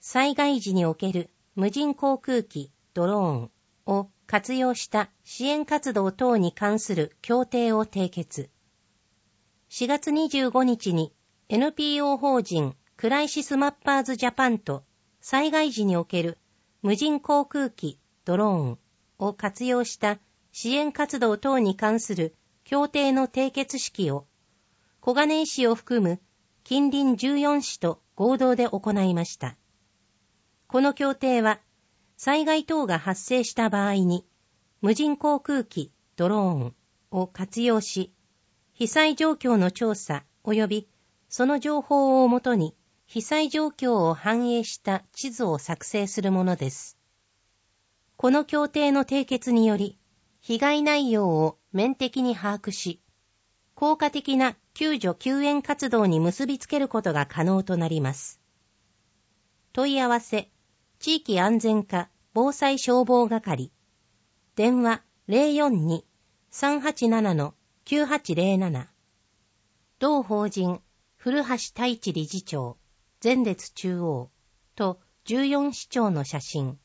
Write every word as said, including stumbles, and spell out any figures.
災害時における無人航空機、ドローンを活用した支援活動等に関する協定を締結。しがつにじゅうごにちに エヌピーオー 法人クライシスマッパーズジャパンと災害時における無人航空機、ドローンを活用した支援活動等に関する協定の締結式を小金井市を含む近隣じゅうよんしと合同で行いました。この協定は災害等が発生した場合に無人航空機、ドローンを活用し、被災状況の調査及びその情報をもとに被災状況を反映した地図を作成するものです。この協定の締結により、被害内容を面的に把握し、効果的な救助救援活動に結びつけることが可能となります。問い合わせ、地域安全課防災消防係、電話 ゼロよんに さんはちなな きゅうはちゼロなな、同法人古橋太一理事長、前列中央とじゅうよんしちょうの写真。